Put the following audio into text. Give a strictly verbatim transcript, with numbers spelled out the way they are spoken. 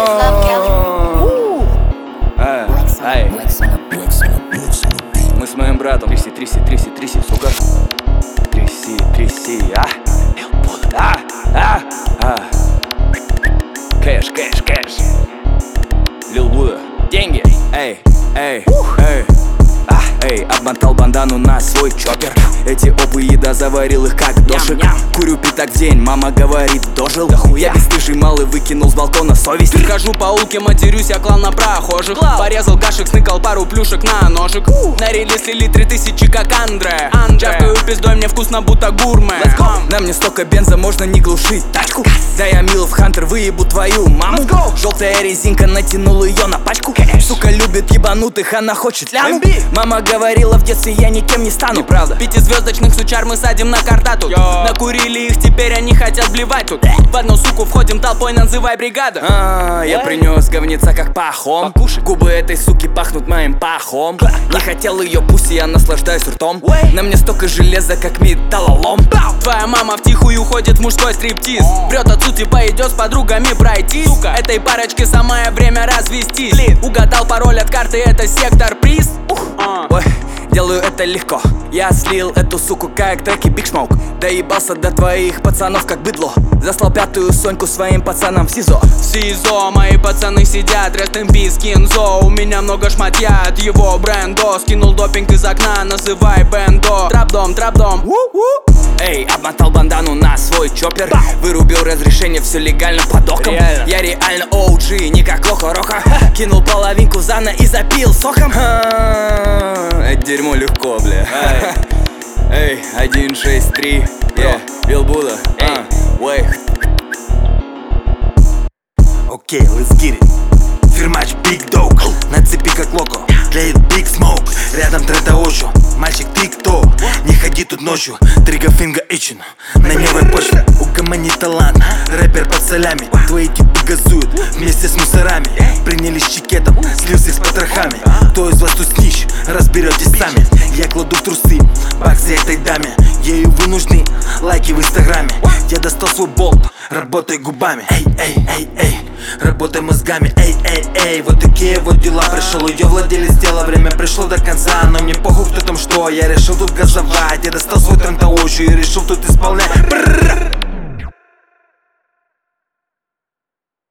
Эй, мы с моим братом тряси, тряси, тряси, тряси, сука. Тряси, тряси, а? А, а, а. Кэш, кэш, кэш. Лил Буда. Деньги. Эй, эй, эй. А, эй, обмотал бандану на свой чоппер. Эти опы еда заварил их как дошик. Курю пятак в день, мама говорит, дожил. Я бесстыжий малый выкинул с балкона совесть. Хожу по улке, матерюсь, я клал на прохожих. Порезал гашек, сныкал пару плюшек на ножик. На реле слили три тысячи, как Андре. Чавкаю пиздой, мне вкусно, будто гурме. На мне столько бенза, можно не глушить тачку. Да я Милов Хантер, выебу твою маму. Желтая резинка, натянул ее на пачку. Сука любит ебанутых, она хочет ляму. Мама говорила в детстве, я никем не стану. Неправда. Пятизвездочных сучар мы садим на карта тут. Йо. Накурили их, теперь они хотят блевать тут. В одну суку входим толпой, называй бригада. А, я принес говнеца как пахом. Покушай. Губы этой суки пахнут моим пахом. Не хотел ее пусть, я наслаждаюсь ртом. На мне столько железа, как металлолом. Твоя мама втихую ходит в мужской стриптиз. Врет отцу, типа идет с подругами пройти. Сука. Этой парочке самое время развестись. Блин. Угадал пароль от карты, это сектор приз. uh. Ой, делаю это легко. Я слил эту суку как треки Big Smoke. Доебался до твоих пацанов как быдло. Заслал пятую Соньку своим пацанам в СИЗО. В СИЗО мои пацаны сидят, rest in peace, Кинзо. У меня много шматья от его бренда. Скинул допинг из окна, называй бендо. Трап-дом, трап-дом. Эй, обмотал бандану на свой чоппер. Вырубил разрешение, все легально под оком. Реально. Я реально оу джи, не как Лоха-Роха. Кинул половинку зана и запил соком. Это дерьмо легко, бля. Эй, один, шесть, три. Лил Буда. Эй. Окей, let's get it. Фирмач Big Dog. На цепи как локо. Тлеет Big Smoke. Рядом Трета Ошо. Мальчик, ты кто? Не ходи тут ночью. Трига финга ичину. На невой почве. Угомони талант. Рэпер под солями. Твои типы газуют вместе с мусорами. Принялись чекетом, слился с потрохами. Кто из вас тут снищ? Разберетесь сами. Я кладу в трусы баксы этой даме. Ею вы нужны, лайки в инстаграме. Я достал свой болт, работай губами. Эй, эй, эй, эй, работай мозгами. Эй, эй, эй, вот такие вот дела. Пришел ее владелец тела, время пришло до конца. Но мне похуй кто там что, я решил тут газовать. Я достал свой Трента Ошо и решил тут исполнять. Брррр.